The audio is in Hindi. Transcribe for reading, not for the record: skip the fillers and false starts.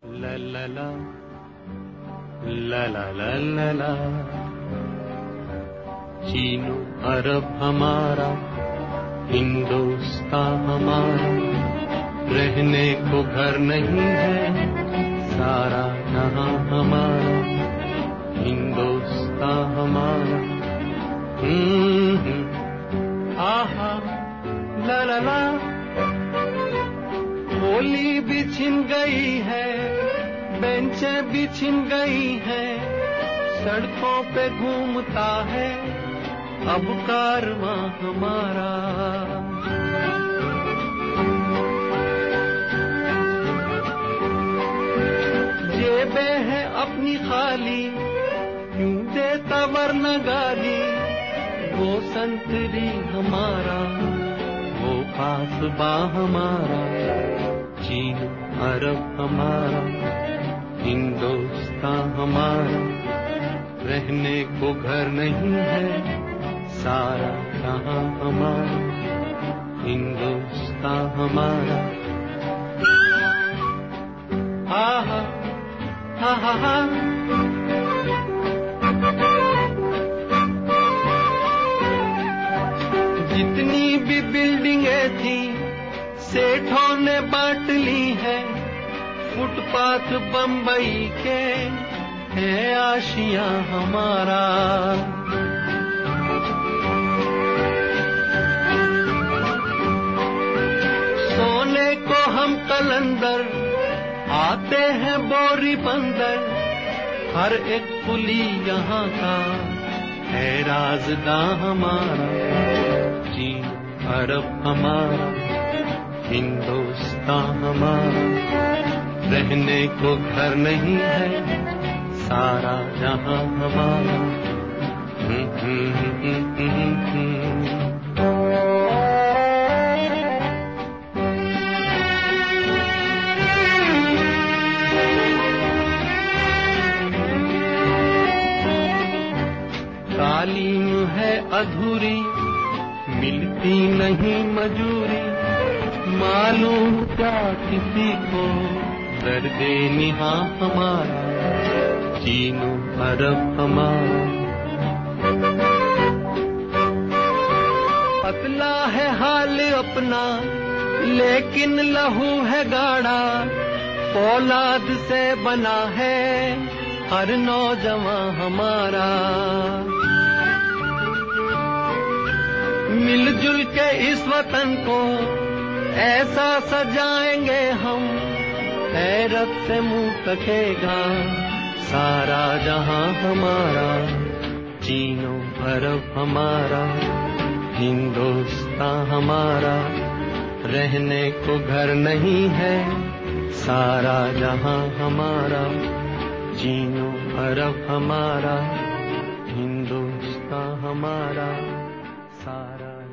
ला ला ला ला ला ला ला ला। चीन अरब हमारा, हिंदुस्तान हमारा, रहने को घर नहीं है, सारा जहां हमारा, हिंदुस्तान हमारा। आहा ला ला ला। होली भी छिन गई है, बेंचें भी छिन गई हैं, सड़कों पे घूमता है अब कारवां हमारा। जेबें हैं अपनी खाली, क्यों देता वरना गाली, वो संतरी हमारा, वो कासबा हमारा। चीन अरब हमारा, हिंदुस्तान हमारा, रहने को घर नहीं है, सारा जहां हमारा, हिंदुस्तान हमारा। आहा हा हा हा। जितनी भी बिल्डिंगें थी सेठों ने बांट ली है, फुटपाथ बम्बई के है आशिया हमारा। सोने को हम कलंदर, आते हैं बोरी बंदर, हर एक पुली यहाँ का है राज़दां हमारा। चीन अरब हमारा, हिंदुस्तान हमारा, रहने को घर नहीं है, सारा जहां हमारा। तालीम है अधूरी, मिलती नहीं मजूरी, मालूम क्या किसी को दर्दे निहा हमारा। चीन अरब हमारा, पतला है हाल अपना लेकिन लहू है गाढ़ा, औलाद से बना है हर नौजवान हमारा। मिलजुल के इस वतन को ऐसा सजाएंगे हम, हैरत से मुंह तकेगा सारा जहां हमारा। चीनो अरब हमारा, हिंदुस्तान हमारा, रहने को घर नहीं है, सारा जहां हमारा। चीनो अरब हमारा, हिंदुस्तान हमारा, सारा